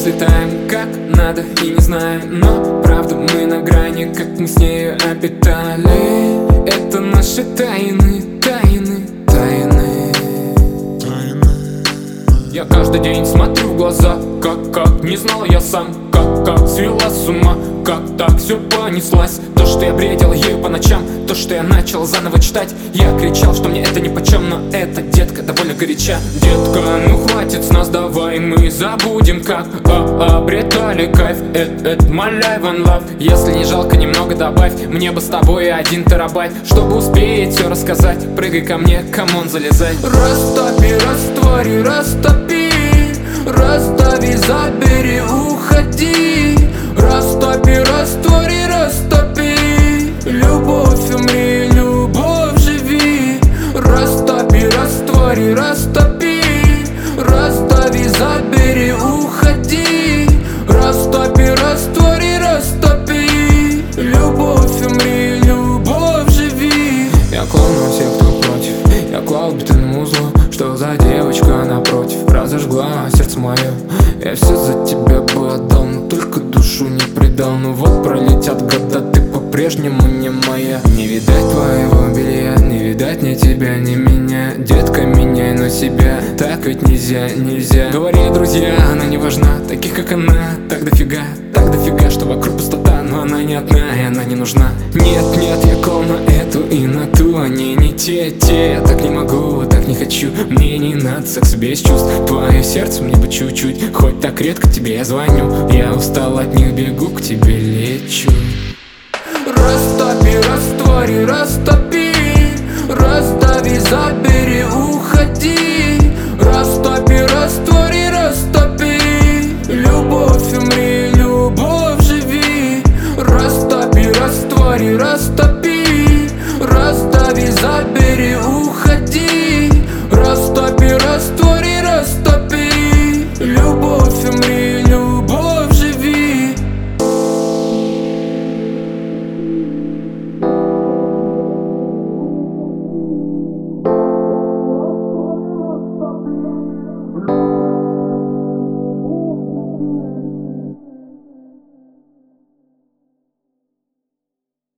взлетаем как надо и не знаю, но правда мы на грани, как мы с нею обитали. Это наши тайны, тайны, тайны. Я каждый день смотрю в глаза, как не знал я сам, как свела с ума, как так все понеслась. То, что я бредил ею по ночам, то, что я начал заново читать. Я кричал, что мне это нипочем, но эта детка довольно горяча. Детка, ну хватит с нас, давай мы забудем, как обретали кайф. Это my life and love. Если не жалко, немного добавь, мне бы с тобой 1 терабайт, чтобы успеть все рассказать. Прыгай ко мне, камон, залезай. Растопи, раствори, растопи, раздави, забери, уходи. Растопи, раствори, растопи, любовь умри, любовь живи. Растопи, раствори, растопи, раздави, забери, уходи. Растопи, раствори, растопи, любовь умри, любовь живи. Я клоун всех, кто против, я клал бетонному узлу. Что за девочка напротив разожгла сердце мое. Я все за тебя бы отдал, но только душу не предал. Ну вот пролетят года, ты по-прежнему не моя. Не видать твоего белья, не видать ни тебя, ни меня. Детка, меняй на себя, так ведь нельзя, нельзя. Говорили друзья, она не важна, таких как она так дофига, что вокруг пустота. Но она не одна и она не нужна. Нет, нет, я клал на эту и на ту, они не те. Я так не могу, так не хочу, мне не надо секс без чувств. Твое сердце мне бы чуть-чуть, хоть так редко тебе я звоню. Я устал от них, бегу к тебе, лечу. Растопи, раствори, растопи, раздави, забери, уходи.